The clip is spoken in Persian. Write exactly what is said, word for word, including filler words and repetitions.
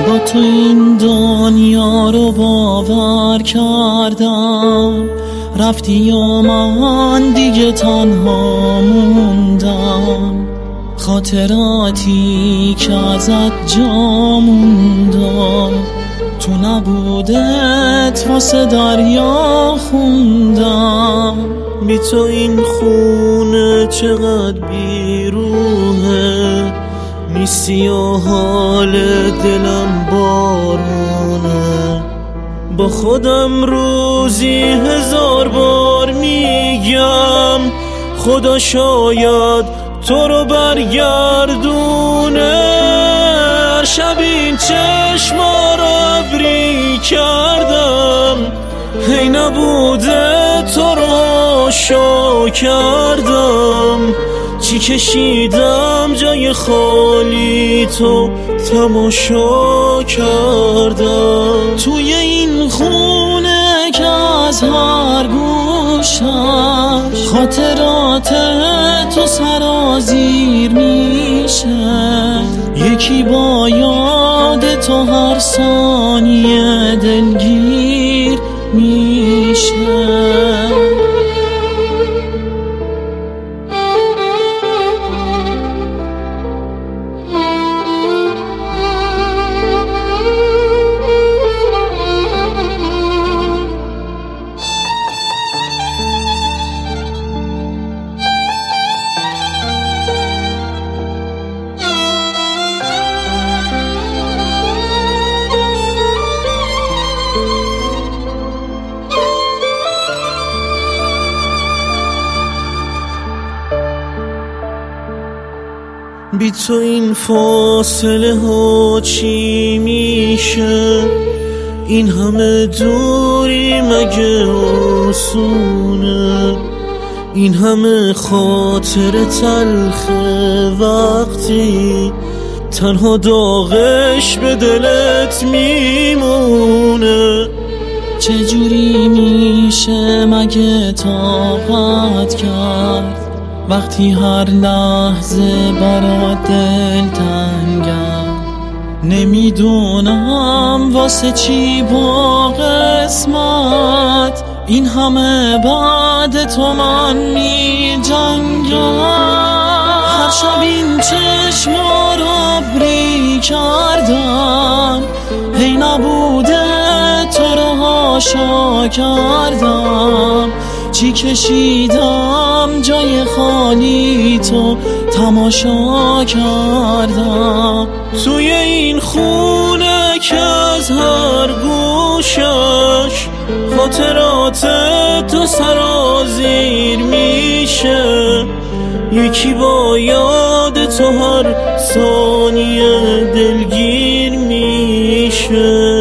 با تو این دنیا رو باور کردم، رفتی و من دیگه تنها موندم. خاطراتی که ازت جا موندم، تو نبودت واسه دریا خوندم. بی تو این خونه چقدر بیروحه، نیستی و حال دلم بارونه. با خودم روزی هزار بار میگم خدا شاید تو رو برگردونه. هر شب این چشما رو ابری کردم، هی نبوده تو رو عاشق کردم. چی کشیدم جای خالی تو تماشا کردم. توی این خونه که از هر گوشش خاطرات تو سرازیر میشه، یکی با یاد تو هر ثانیه دلگیر میشه. بی تو این فاصله ها چی میشه؟ این همه دوری مگه آسونه؟ این همه خاطر تلخه وقتی تنها داغش به دلت میمونه. چجوری میشه مگه طاقت کرد وقتی هر لحظه برات دل تنگم؟ نمیدونم واسه چی با قسمت این همه بعد تو من می جنگم. هر شب این چشما رو ابری کردم، هی نبوده تو رو عاشق کردم. چی کشیدم جای خالی تو تماشا کردم. توی این خونه که از هر گوشش خاطرات تو سرازیر میشه، یکی با یاد تو هر ثانیه دلگیر میشه.